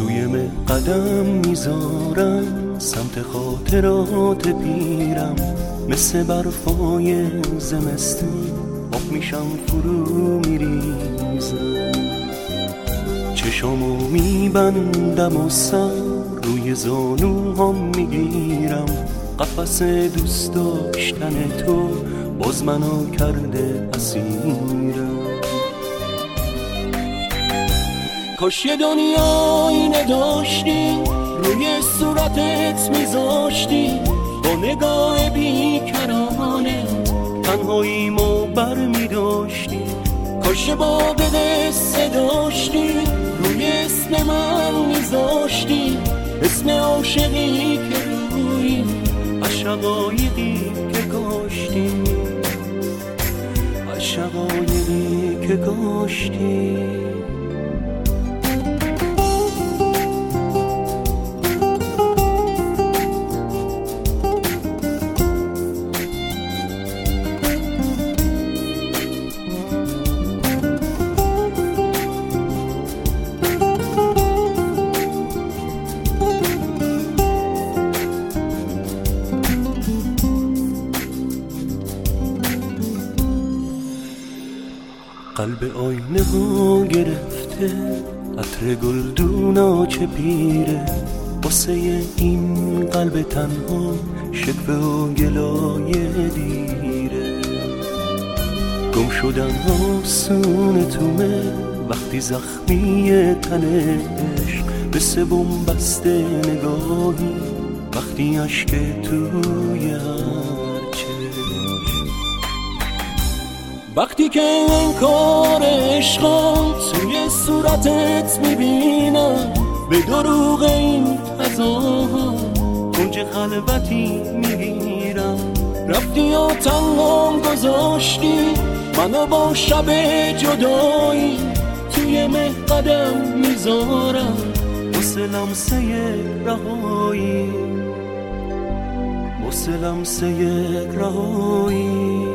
توی قدم میذارم سمت خاطرات پیرم، مثل برفای زمستون آب میشم فرو میریزم. چشامو میبندم و سر روی زانوهام میگیرم، قفس دوست داشتن تو باز منو کرده اسیرم. کاش یه دنیایی نداشتی روی صورتت میذاشتی، با نگاه بیکرانه تنهاییمو بر میداشتی. کاش باغ دسته داشتی روی اسم من میذاشتی، اسم عاشقی که روی عشقایقی که کاشتی، عشقایقی که کاشتی. قلب آینه ها گرفته عطر گلدونا چه پیره، واسه این قلب تنها شکوه و گلای دیره. گم شدن آسون تومه وقتی زخمی تنش، مثل بن‌بسته نگاهی وقتی اشک توی وقتی که انکار عشقات توی صورتت میبینم، به دروغ این فضاها کنج خلوتی میگیرم. رفتی و تنهام گذاشتی منو با شب جدایی، توی مه قدم میذارم واسه لمسه رهایی، واسه لمسه رهایی.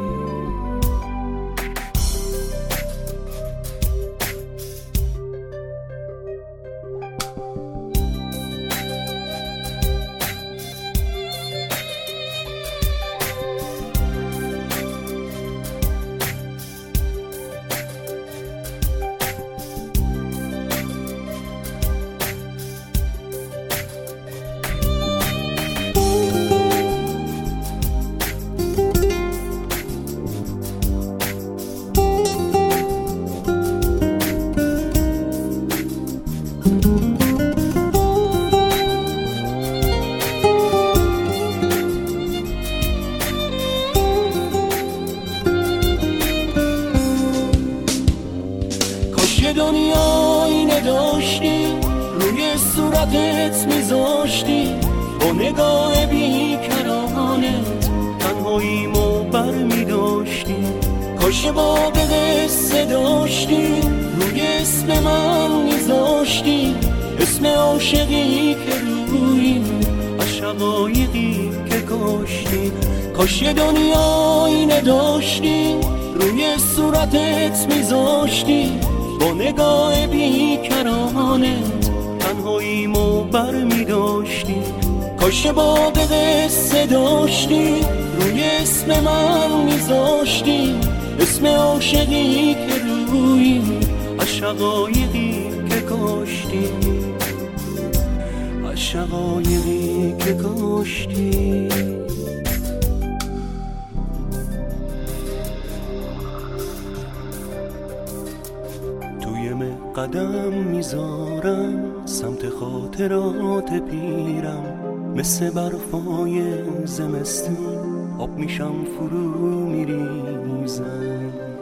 یه دنیایی نداشتی روی صورتت میذاشتی، با نگاه بیکرانت تنهاییمو بر میداشتی. کاش باغ قصه داشتی روی اسم من میذاشتی، اسم عاشقی که روی عشقایقی که کاشتی. کاش یه دنیایی نداشتی روی صورتت میذاشتی، با نگاه بیکرانت تنهاییمو بر میداشتی. کاش باغ قصه داشتی روی اسم من میذاشتی، اسم عاشقی که روی عشقایقی که کاشتی، عشقایقی که کاشتی. قدم میذارم سمت خاطرات پیرم، مثل برفای زمستون آب میشم فرو میریزم.